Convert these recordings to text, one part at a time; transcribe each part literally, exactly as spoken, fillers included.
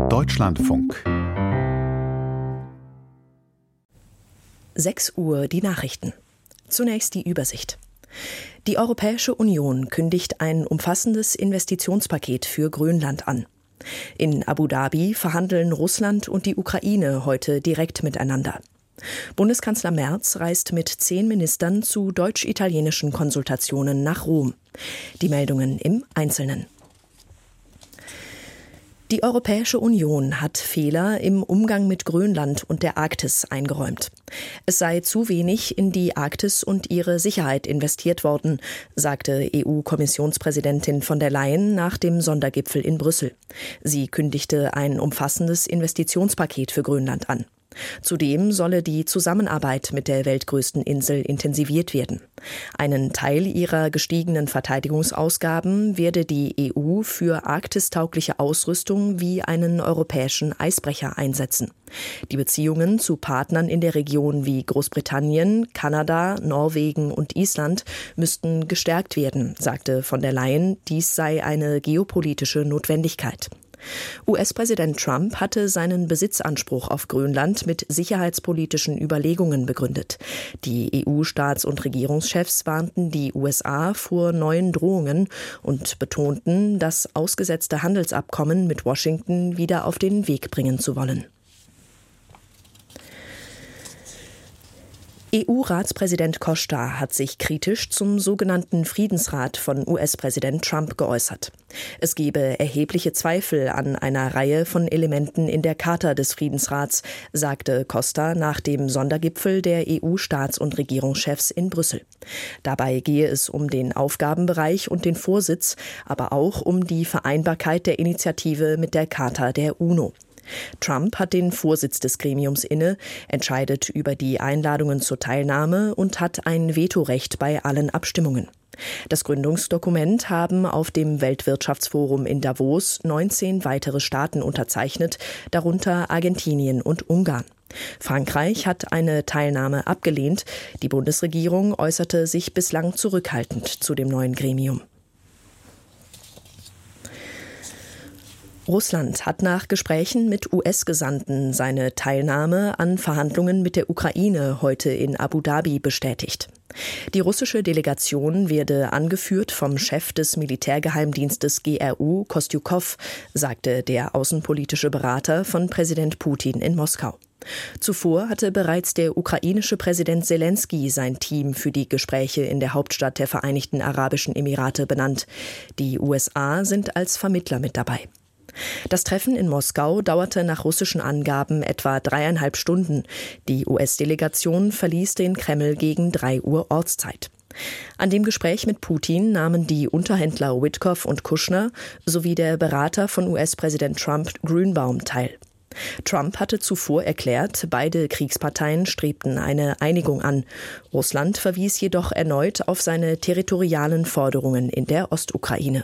Deutschlandfunk. sechs Uhr die Nachrichten. Zunächst die Übersicht. Die Europäische Union kündigt ein umfassendes Investitionspaket für Grönland an. In Abu Dhabi verhandeln Russland und die Ukraine heute direkt miteinander. Bundeskanzler Merz reist mit zehn Ministern zu deutsch-italienischen Konsultationen nach Rom. Die Meldungen im Einzelnen. Die Europäische Union hat Fehler im Umgang mit Grönland und der Arktis eingeräumt. Es sei zu wenig in die Arktis und ihre Sicherheit investiert worden, sagte E U-Kommissionspräsidentin von der Leyen nach dem Sondergipfel in Brüssel. Sie kündigte ein umfassendes Investitionspaket für Grönland an. Zudem solle die Zusammenarbeit mit der weltgrößten Insel intensiviert werden. Einen Teil ihrer gestiegenen Verteidigungsausgaben werde die E U für arktistaugliche Ausrüstung wie einen europäischen Eisbrecher einsetzen. Die Beziehungen zu Partnern in der Region wie Großbritannien, Kanada, Norwegen und Island müssten gestärkt werden, sagte von der Leyen, dies sei eine geopolitische Notwendigkeit. U S-Präsident Trump hatte seinen Besitzanspruch auf Grönland mit sicherheitspolitischen Überlegungen begründet. Die E U-Staats- und Regierungschefs warnten die U S A vor neuen Drohungen und betonten, das ausgesetzte Handelsabkommen mit Washington wieder auf den Weg bringen zu wollen. E U-Ratspräsident Costa hat sich kritisch zum sogenannten Friedensrat von U S-Präsident Trump geäußert. Es gebe erhebliche Zweifel an einer Reihe von Elementen in der Charta des Friedensrats, sagte Costa nach dem Sondergipfel der E U-Staats- und Regierungschefs in Brüssel. Dabei gehe es um den Aufgabenbereich und den Vorsitz, aber auch um die Vereinbarkeit der Initiative mit der Charta der UNO. Trump hat den Vorsitz des Gremiums inne, entscheidet über die Einladungen zur Teilnahme und hat ein Vetorecht bei allen Abstimmungen. Das Gründungsdokument haben auf dem Weltwirtschaftsforum in Davos neunzehn weitere Staaten unterzeichnet, darunter Argentinien und Ungarn. Frankreich hat eine Teilnahme abgelehnt. Die Bundesregierung äußerte sich bislang zurückhaltend zu dem neuen Gremium. Russland hat nach Gesprächen mit U S-Gesandten seine Teilnahme an Verhandlungen mit der Ukraine heute in Abu Dhabi bestätigt. Die russische Delegation werde angeführt vom Chef des Militärgeheimdienstes G R U, Kostjukow, sagte der außenpolitische Berater von Präsident Putin in Moskau. Zuvor hatte bereits der ukrainische Präsident Selenskyj sein Team für die Gespräche in der Hauptstadt der Vereinigten Arabischen Emirate benannt. Die U S A sind als Vermittler mit dabei. Das Treffen in Moskau dauerte nach russischen Angaben etwa dreieinhalb Stunden. Die U S-Delegation verließ den Kreml gegen drei Uhr Ortszeit. An dem Gespräch mit Putin nahmen die Unterhändler Witkow und Kushner sowie der Berater von U S-Präsident Trump, Grünbaum, teil. Trump hatte zuvor erklärt, beide Kriegsparteien strebten eine Einigung an. Russland verwies jedoch erneut auf seine territorialen Forderungen in der Ostukraine.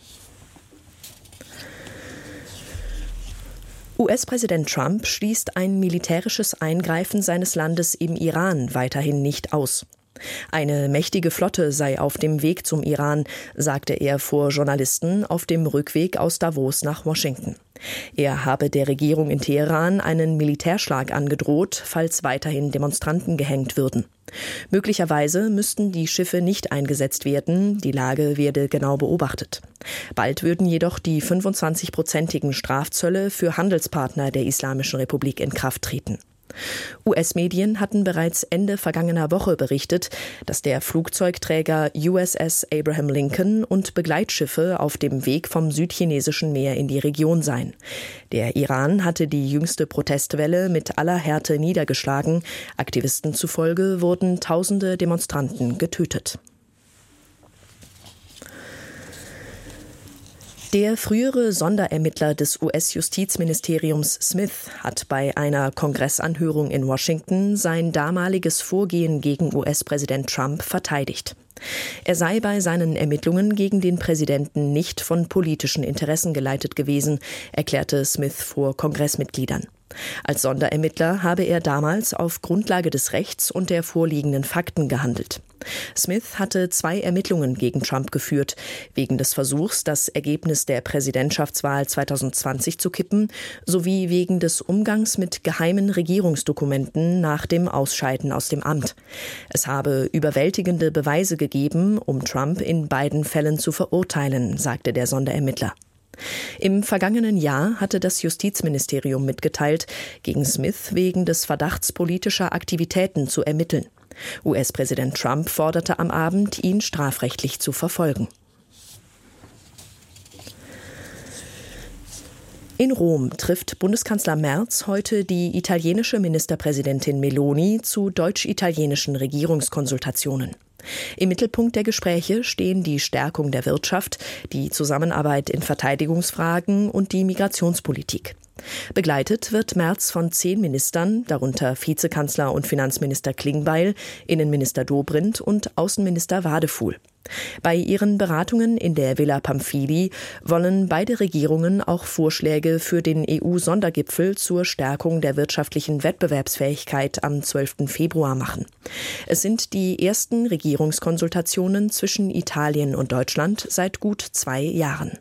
U S-Präsident Trump schließt ein militärisches Eingreifen seines Landes im Iran weiterhin nicht aus. Eine mächtige Flotte sei auf dem Weg zum Iran, sagte er vor Journalisten auf dem Rückweg aus Davos nach Washington. Er habe der Regierung in Teheran einen Militärschlag angedroht, falls weiterhin Demonstranten gehängt würden. Möglicherweise müssten die Schiffe nicht eingesetzt werden, die Lage werde genau beobachtet. Bald würden jedoch die fünfundzwanzig-prozentigen Strafzölle für Handelspartner der Islamischen Republik in Kraft treten. U S-Medien hatten bereits Ende vergangener Woche berichtet, dass der Flugzeugträger U S S Abraham Lincoln und Begleitschiffe auf dem Weg vom südchinesischen Meer in die Region seien. Der Iran hatte die jüngste Protestwelle mit aller Härte niedergeschlagen. Aktivisten zufolge wurden tausende Demonstranten getötet. Der frühere Sonderermittler des U S-Justizministeriums Smith hat bei einer Kongressanhörung in Washington sein damaliges Vorgehen gegen U S-Präsident Trump verteidigt. Er sei bei seinen Ermittlungen gegen den Präsidenten nicht von politischen Interessen geleitet gewesen, erklärte Smith vor Kongressmitgliedern. Als Sonderermittler habe er damals auf Grundlage des Rechts und der vorliegenden Fakten gehandelt. Smith hatte zwei Ermittlungen gegen Trump geführt, wegen des Versuchs, das Ergebnis der Präsidentschaftswahl zwanzig zwanzig zu kippen, sowie wegen des Umgangs mit geheimen Regierungsdokumenten nach dem Ausscheiden aus dem Amt. Es habe überwältigende Beweise gegeben, um Trump in beiden Fällen zu verurteilen, sagte der Sonderermittler. Im vergangenen Jahr hatte das Justizministerium mitgeteilt, gegen Smith wegen des Verdachts politischer Aktivitäten zu ermitteln. U S-Präsident Trump forderte am Abend, ihn strafrechtlich zu verfolgen. In Rom trifft Bundeskanzler Merz heute die italienische Ministerpräsidentin Meloni zu deutsch-italienischen Regierungskonsultationen. Im Mittelpunkt der Gespräche stehen die Stärkung der Wirtschaft, die Zusammenarbeit in Verteidigungsfragen und die Migrationspolitik. Begleitet wird Merz von zehn Ministern, darunter Vizekanzler und Finanzminister Klingbeil, Innenminister Dobrindt und Außenminister Wadefuhl. Bei ihren Beratungen in der Villa Pamphili wollen beide Regierungen auch Vorschläge für den E U-Sondergipfel zur Stärkung der wirtschaftlichen Wettbewerbsfähigkeit am zwölften Februar machen. Es sind die ersten Regierungskonsultationen zwischen Italien und Deutschland seit gut zwei Jahren.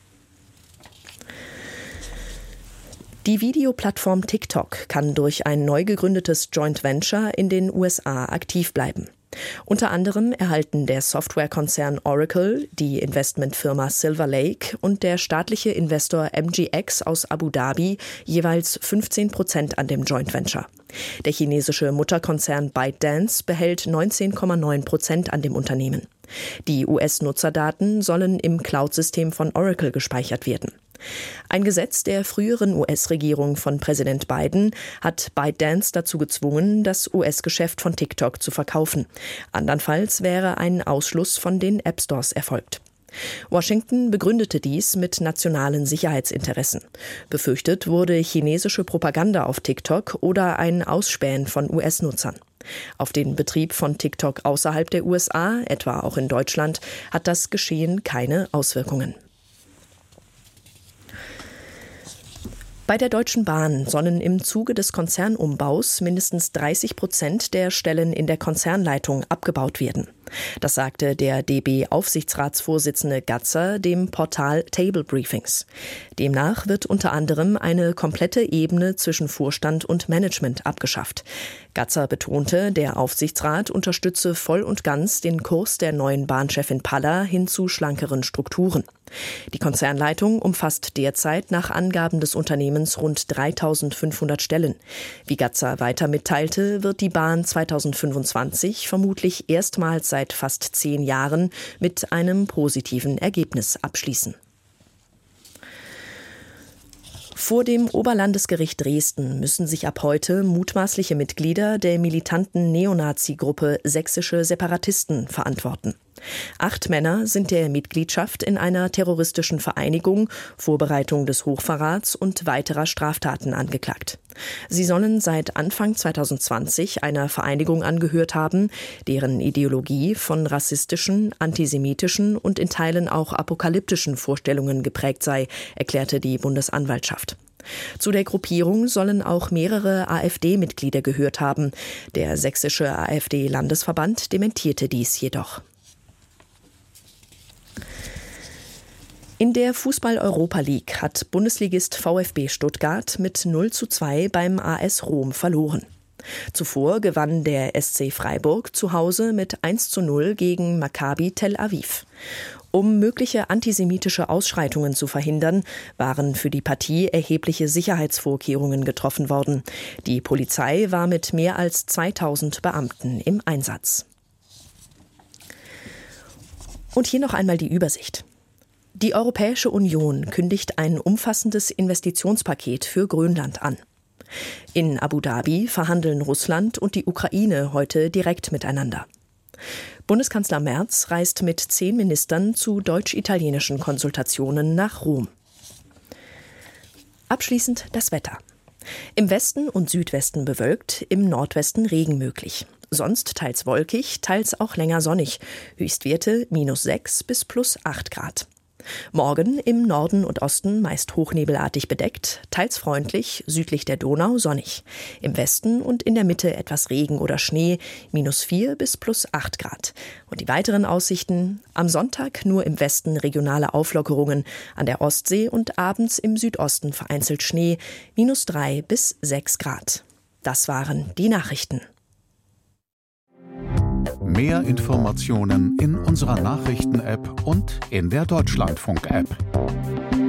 Die Videoplattform TikTok kann durch ein neu gegründetes Joint Venture in den U S A aktiv bleiben. Unter anderem erhalten der Softwarekonzern Oracle, die Investmentfirma Silver Lake und der staatliche Investor M G X aus Abu Dhabi jeweils fünfzehn Prozent an dem Joint Venture. Der chinesische Mutterkonzern ByteDance behält neunzehn Komma neun Prozent an dem Unternehmen. Die U S-Nutzerdaten sollen im Cloud-System von Oracle gespeichert werden. Ein Gesetz der früheren U S-Regierung von Präsident Biden hat ByteDance dazu gezwungen, das U S-Geschäft von TikTok zu verkaufen. Andernfalls wäre ein Ausschluss von den App-Stores erfolgt. Washington begründete dies mit nationalen Sicherheitsinteressen. Befürchtet wurde chinesische Propaganda auf TikTok oder ein Ausspähen von U S-Nutzern. Auf den Betrieb von TikTok außerhalb der U S A, etwa auch in Deutschland, hat das Geschehen keine Auswirkungen. Bei der Deutschen Bahn sollen im Zuge des Konzernumbaus mindestens dreißig Prozent der Stellen in der Konzernleitung abgebaut werden. Das sagte der D B-Aufsichtsratsvorsitzende Gatzer dem Portal Table Briefings. Demnach wird unter anderem eine komplette Ebene zwischen Vorstand und Management abgeschafft. Gatzer betonte, der Aufsichtsrat unterstütze voll und ganz den Kurs der neuen Bahnchefin Palla hin zu schlankeren Strukturen. Die Konzernleitung umfasst derzeit nach Angaben des Unternehmens rund dreitausendfünfhundert Stellen. Wie Gatzer weiter mitteilte, wird die Bahn zweitausendfünfundzwanzig vermutlich erstmals seit fast zehn Jahren mit einem positiven Ergebnis abschließen. Vor dem Oberlandesgericht Dresden müssen sich ab heute mutmaßliche Mitglieder der militanten Neonazi-Gruppe Sächsische Separatisten verantworten. Acht Männer sind der Mitgliedschaft in einer terroristischen Vereinigung, Vorbereitung des Hochverrats und weiterer Straftaten angeklagt. Sie sollen seit Anfang zweitausendzwanzig einer Vereinigung angehört haben, deren Ideologie von rassistischen, antisemitischen und in Teilen auch apokalyptischen Vorstellungen geprägt sei, erklärte die Bundesanwaltschaft. Zu der Gruppierung sollen auch mehrere AfD-Mitglieder gehört haben. Der sächsische AfD-Landesverband dementierte dies jedoch. In der Fußball-Europa League hat Bundesligist VfB Stuttgart mit null zu zwei beim A S Rom verloren. Zuvor gewann der S C Freiburg zu Hause mit eins zu null gegen Maccabi Tel Aviv. Um mögliche antisemitische Ausschreitungen zu verhindern, waren für die Partie erhebliche Sicherheitsvorkehrungen getroffen worden. Die Polizei war mit mehr als zweitausend Beamten im Einsatz. Und hier noch einmal die Übersicht. Die Europäische Union kündigt ein umfassendes Investitionspaket für Grönland an. In Abu Dhabi verhandeln Russland und die Ukraine heute direkt miteinander. Bundeskanzler Merz reist mit zehn Ministern zu deutsch-italienischen Konsultationen nach Rom. Abschließend das Wetter. Im Westen und Südwesten bewölkt, im Nordwesten Regen möglich. Sonst teils wolkig, teils auch länger sonnig. Höchstwerte minus sechs bis plus acht Grad. Morgen im Norden und Osten meist hochnebelartig bedeckt, teils freundlich, südlich der Donau sonnig. Im Westen und in der Mitte etwas Regen oder Schnee, minus vier bis plus acht Grad. Und die weiteren Aussichten: am Sonntag nur im Westen regionale Auflockerungen, an der Ostsee und abends im Südosten vereinzelt Schnee, minus drei bis sechs Grad. Das waren die Nachrichten. Mehr Informationen in unserer Nachrichten-App und in der Deutschlandfunk-App.